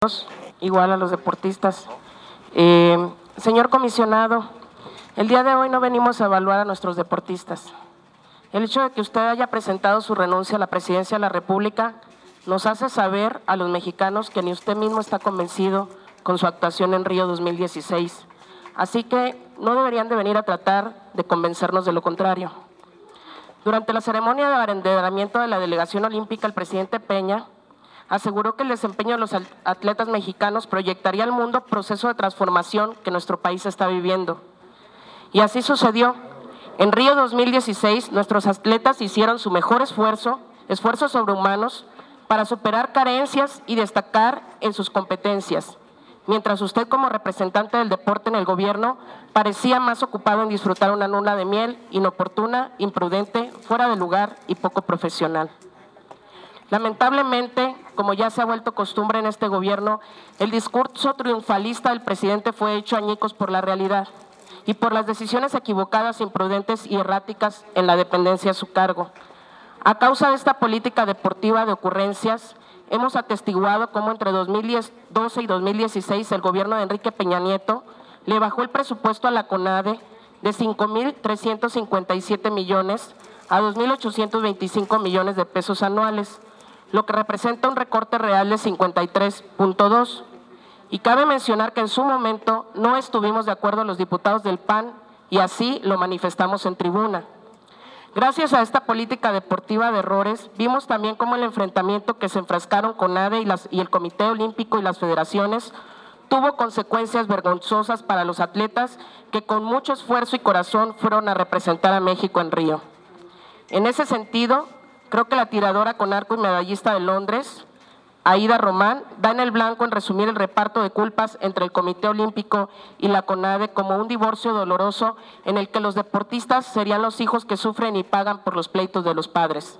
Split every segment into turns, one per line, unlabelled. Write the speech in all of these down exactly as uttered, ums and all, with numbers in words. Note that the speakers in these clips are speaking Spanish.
igual a los deportistas. Eh, señor comisionado, el día de hoy no venimos a evaluar a nuestros deportistas. El hecho de que usted haya presentado su renuncia a la presidencia de la República nos hace saber a los mexicanos que ni usted mismo está convencido con su actuación en Río dos mil dieciséis. Así que no deberían de venir a tratar de convencernos de lo contrario. Durante la ceremonia de abanderamiento de la delegación olímpica, el presidente Peña aseguró que el desempeño de los atletas mexicanos proyectaría al mundo el proceso de transformación que nuestro país está viviendo. Y así sucedió. En Río dos mil dieciséis, nuestros atletas hicieron su mejor esfuerzo, esfuerzos sobrehumanos, para superar carencias y destacar en sus competencias, mientras usted como representante del deporte en el gobierno parecía más ocupado en disfrutar una luna de miel inoportuna, imprudente, fuera de lugar y poco profesional. Lamentablemente, como ya se ha vuelto costumbre en este gobierno, el discurso triunfalista del presidente fue hecho añicos por la realidad y por las decisiones equivocadas, imprudentes y erráticas en la dependencia a su cargo. A causa de esta política deportiva de ocurrencias, hemos atestiguado cómo entre dos mil doce y dos mil dieciséis el gobierno de Enrique Peña Nieto le bajó el presupuesto a la CONADE de cinco mil trescientos cincuenta y siete millones a dos mil ochocientos veinticinco millones de pesos anuales, lo que representa un recorte real de cincuenta y tres punto dos. Y cabe mencionar que en su momento no estuvimos de acuerdo los diputados del P A N y así lo manifestamos en tribuna. Gracias a esta política deportiva de errores, vimos también cómo el enfrentamiento que se enfrascaron CONADE y, las, y el Comité Olímpico y las federaciones tuvo consecuencias vergonzosas para los atletas que con mucho esfuerzo y corazón fueron a representar a México en Río. En ese sentido, creo que la tiradora con arco y medallista de Londres, Aida Román, da en el blanco en resumir el reparto de culpas entre el Comité Olímpico y la CONADE como un divorcio doloroso en el que los deportistas serían los hijos que sufren y pagan por los pleitos de los padres.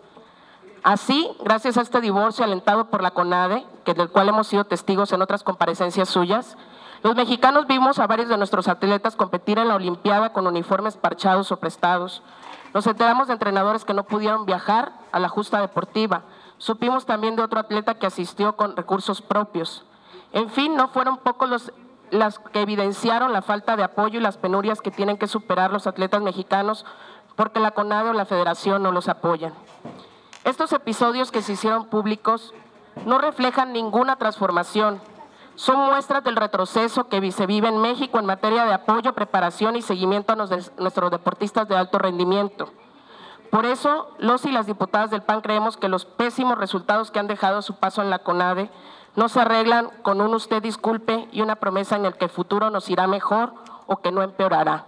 Así, gracias a este divorcio alentado por la CONADE, que del cual hemos sido testigos en otras comparecencias suyas, los mexicanos vimos a varios de nuestros atletas competir en la Olimpiada con uniformes parchados o prestados. Nos enteramos de entrenadores que no pudieron viajar a la justa deportiva. Supimos también de otro atleta que asistió con recursos propios. En fin, no fueron pocos los, las que evidenciaron la falta de apoyo y las penurias que tienen que superar los atletas mexicanos porque la CONADE o la Federación no los apoyan. Estos episodios que se hicieron públicos no reflejan ninguna transformación. Son muestras del retroceso que se vive en México en materia de apoyo, preparación y seguimiento a nuestros deportistas de alto rendimiento. Por eso, los y las diputadas del P A N creemos que los pésimos resultados que han dejado a su paso en la CONADE no se arreglan con un usted disculpe y una promesa en el que el futuro nos irá mejor o que no empeorará.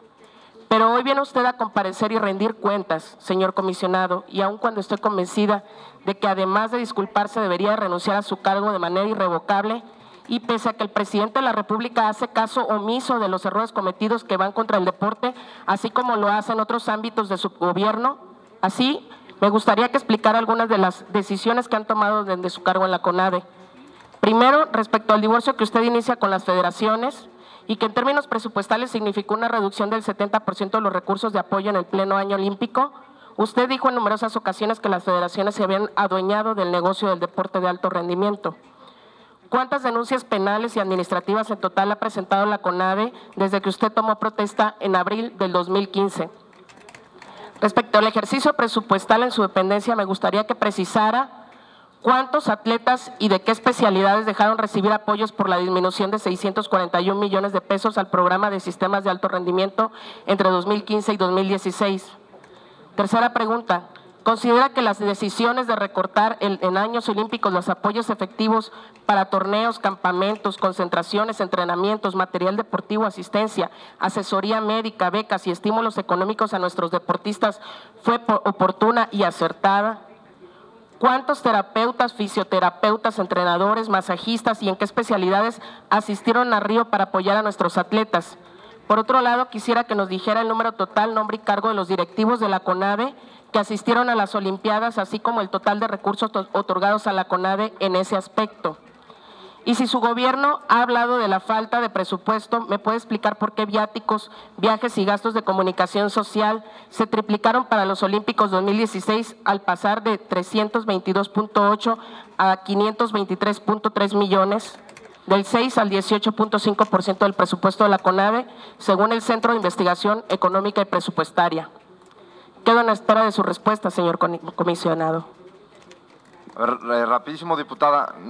Pero hoy viene usted a comparecer y rendir cuentas, señor comisionado, y aun cuando estoy convencida de que además de disculparse debería renunciar a su cargo de manera irrevocable, y pese a que el presidente de la República hace caso omiso de los errores cometidos que van contra el deporte, así como lo hace en otros ámbitos de su gobierno, así me gustaría que explicara algunas de las decisiones que han tomado desde su cargo en la CONADE. Primero, respecto al divorcio que usted inicia con las federaciones y que en términos presupuestales significó una reducción del setenta por ciento de los recursos de apoyo en el pleno año olímpico, usted dijo en numerosas ocasiones que las federaciones se habían adueñado del negocio del deporte de alto rendimiento. ¿Cuántas denuncias penales y administrativas en total ha presentado la CONADE desde que usted tomó protesta en abril del dos mil quince? Respecto al ejercicio presupuestal en su dependencia, me gustaría que precisara cuántos atletas y de qué especialidades dejaron recibir apoyos por la disminución de seiscientos cuarenta y un millones de pesos al programa de sistemas de alto rendimiento entre dos mil quince y dos mil dieciséis. Tercera pregunta. ¿Considera que las decisiones de recortar en, en años olímpicos los apoyos efectivos para torneos, campamentos, concentraciones, entrenamientos, material deportivo, asistencia, asesoría médica, becas y estímulos económicos a nuestros deportistas fue oportuna y acertada? ¿Cuántos terapeutas, fisioterapeutas, entrenadores, masajistas y en qué especialidades asistieron a Río para apoyar a nuestros atletas? Por otro lado, quisiera que nos dijera el número total, nombre y cargo de los directivos de la CONADE que asistieron a las Olimpiadas, así como el total de recursos otorgados a la CONADE en ese aspecto. Y si su gobierno ha hablado de la falta de presupuesto, ¿me puede explicar por qué viáticos, viajes y gastos de comunicación social se triplicaron para los Olímpicos dos mil dieciséis al pasar de trescientos veintidós punto ocho a quinientos veintitrés punto tres millones? del seis al dieciocho punto cinco por ciento del presupuesto de la CONADE, según el Centro de Investigación Económica y Presupuestaria. Quedo en espera de su respuesta, señor comisionado.
A ver, rapidísimo, diputada.